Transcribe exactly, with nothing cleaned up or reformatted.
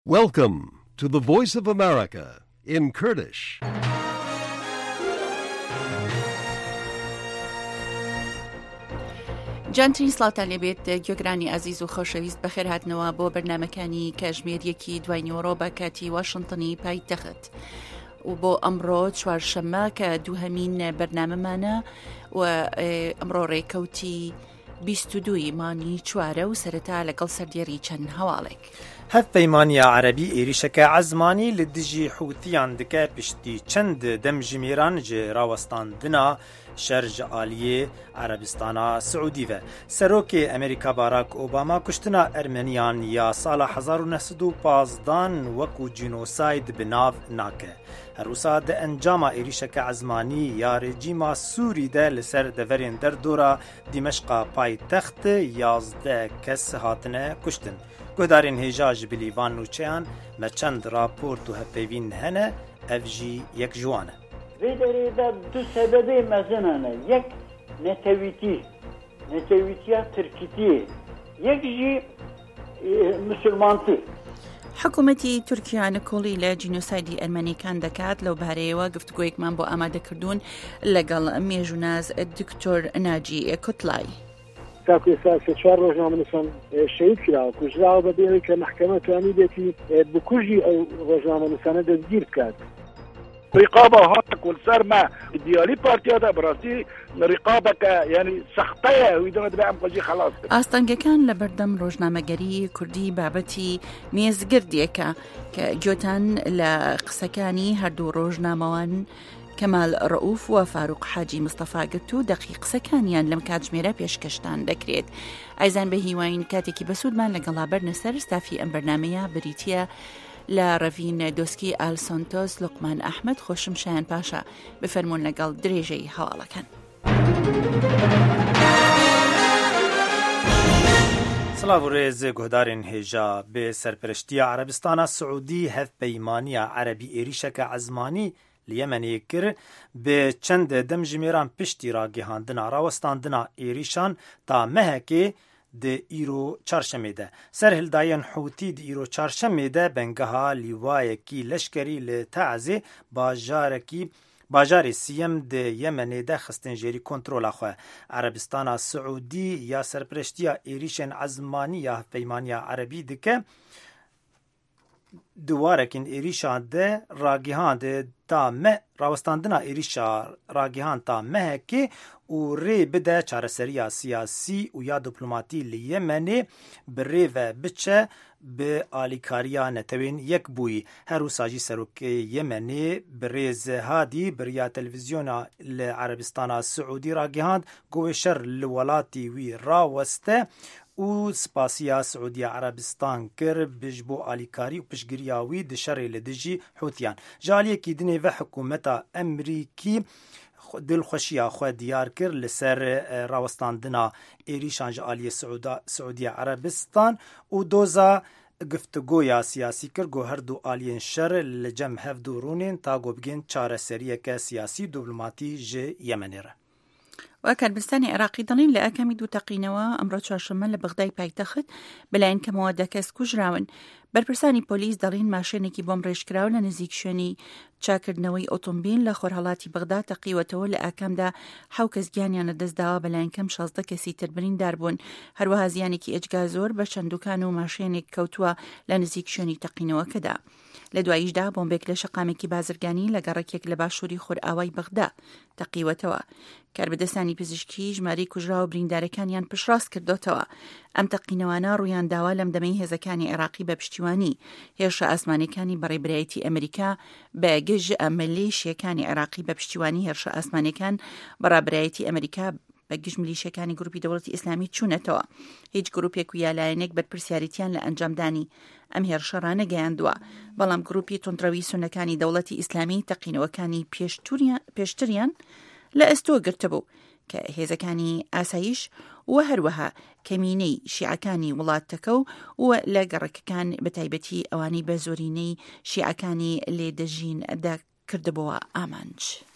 Welcome to the Voice of America in Kurdish. جانتری سڵاتان لێبێت گوێگرانی عەزیز و خۆشەویست بەخێر هاتنەوە بۆ بەرنامەکانی کاتژمێریەکی دوای نیوەڕۆ بە کاتی واشنتنی پایتەخت و بۆ ئەمڕۆ چوارشەممە کە دووهەمین بەرنامەمانە و ئەمڕۆ ڕێکەوتی بیست و دووی مانی چوارە و سەرەتا لەگەڵ سەردێڕی چەند هەواڵێک. هەف پەیمانیا عەرەبی ئێریشەکە عەزمانی لە دژی حوتیان دکە پشتی چەند دەمژمێران جێ ڕاوەستاندنا شەرج عالیێ عەرەبستانە سعودیڤە. سەرۆکێ ئەمریکا باراک ئۆباما کوشتنا ئەرمەنیان یا ساڵە حەزار و نەسەد و پازدان وەکو جینۆساید بناو ناکە. هەروسا دە ئەنجاما ئێریشەکە عەزمانی یا رێجیما سووریدە لەسەر دەڤەرێن دەردۆرە دیمەشقا پایتەخت یازدە کەس هاتنە کوشتن. گۆدارên hêja ji bilîvan nûçeyan me çend raport û hevpeyvîn hene ev jî yek ji wan e. Vê derê de du sebebê mezin hene. Yek netewîtî, netewîtiya tirkîtiyê. Yek jî musulmantî. حکوومەتی تورکیانە کۆڵی لە جینۆسایدی ئەرمەنیەکان دەکات لەو بارەیەوە گفتگۆیەکمان بۆ ئامادەکردوون لەگەڵ مێژوناز دکتۆر ناجی کوتلای. تاکو ئێستا سێ چوار ڕۆژنامەنووسان شەهید کراوە کوژراوە بە بێوەی کە مەحکەمە توانی بێتی بکوژی ئەو ڕۆژنامەنووسانە دەستگیر بکات. رقابة هاتك والسرمة ديالي بارتيا ده براسي رقابك يعني سختية ويدون دبعم قجي خلاص. ئاستانگەکان لە بەردەم ڕۆژنامەگەری کوردی بابەتی مێزگردیەکە کە گوێتان لە قسەکانی هەردوو ڕۆژنامەوان کەمال ڕەوف و فاروق حاجی مستەفا گرت و دەقی قسەکانیان لەم کاتژمێرە پێشکەشتان دەکرێت. ئایزان بە هیواین کاتێکی بەسوودمان لەگەڵا بەرنەسەر ستافی ئەم بەرنامەیە بریتیە لە ڕەڤین دۆسکی ئالسۆنتۆس لوقمان ئەحمەد. خۆشم شایان پاشا بفەرمونون لەگەڵ درێژەی هەواڵەکان. سلااو و ڕێز گۆدارên hêja bê سەرپەرشتیە عەرەبستانە سعودی هەف پەیمانیە عەرەبی ئێریشەکە عەزمانی li Yemenê kir bê çend demjimêran piştî ragihandina rawestandina êrîşan ta mehekê di îro çarşemê de. Serhildayên Hûtî di îro çarşemê de bengeha lîwayekî leşkerî li Teezê bajarekî bajarê Sîyem di Yemenê de xistin jêrî kontrola xwe. Erebistana Siûdî ya serpirêştiya êrîşên ezmanî ya hevpeymaniya Erebî dike duwarekîn êrîşan de ragîhan de ta me rawestandina êrîşa ragîhan ta mehekê û rê bide çareseriya siyasî û ya diplomatî li Yemenê bi rê ve biçe bi alîkariya netewên yekbûyî. Her wisa jî serokê Yemenê bi rêz Hadî biriya televîzyona li Erebistana Siûdî ragihand govê şer li welatî wî raweste û spasiya Siûdiya Erebistan kir bi bo alîkarî û piştgiriya wî di şerê li dijî Hûtiyan. Ji aliyekî dinê ve hikûmeta Emerîkî dilxweşiya xwe diyar kir li ser rawestandina êrîşan ji aliyê Siûdiya Erebistan û doza giftigoya siyasî kir got her du aliyên şer li cem hevdû rûnên ta got bigên çareseriyeke siyasî diplomatî ji Yemenê re. و کاربستانی عێراقی دەڵێن لە ئاکامی دوو تەقینەوە ئەمڕۆ چوارشەممە لە بەغدای پایتەخت بەلایەن کەمەوە دە کەس کوژراون. بەرپرسانی پۆلیس دەڵێن ماشێنێکی بۆم ڕێژکراو لە نزیک شوێنی چاکردنەوەی ئۆتۆمبیل لە خۆرهەڵاتی بەغدا تەقیوەتەوە لە ئاکامدا حەو کەس گیانیان لەدەستداوە بەلایەن کەم شازدە کەسی تر بریندار بوون. هەروەها زیانێکی ئەجگا زۆر بە چەندوکان و ماشێنێک کەوتووە لە نزیک شوێنی تەقینەوەکەدا. لە دواییشدا بۆمبێک لە شەقامێکی بازرگانی لە گەڕێکێک لە باشووری خۆرئاوای بەغدا تەقیوەتەوە. کاربەدەستانی پزیشکی ژمارەی کوژرا و بریندارەکانیان پشتڕاست کردوتەوە. ئەم تەقینەوانە ڕوویان داوا لەم دەمەی هێزەکانی عێراقی بە پشتیوانی هێرشە ئاسمانەکانی بەڕێبرایەتی ئەمریکا بە گەژ ملیشیەکانی عێراقی بە پشتیوانی هێرشە ئاسمانەکان بەڕێبرایەتی ئەمریکا بە گشت ملیشیەکانی گروپی دەوڵەتی ئیسلامی چوونەتەوە. هیچ گروپێک و یالایەنێک بەرپرسیاریتیان لە ئەنجامدانی ئەم هێرشە ڕانەگەیاندووە، بەڵام گروپی تۆندڕەوی سونەکانی دەوڵەتی ئیسلامی تەقینەوەکانی پێشتریان لە ئەستۆ گرتبوو کە هێزەکانی ئاسایش و هەروەها کەمینەی شیعەکانی وڵاتەکە و لە گەڕەکەکان بەتایبەتی ئەوانەی بە زۆرینەی شیعەکانی لێدەژین دەکردبەوە ئامانج.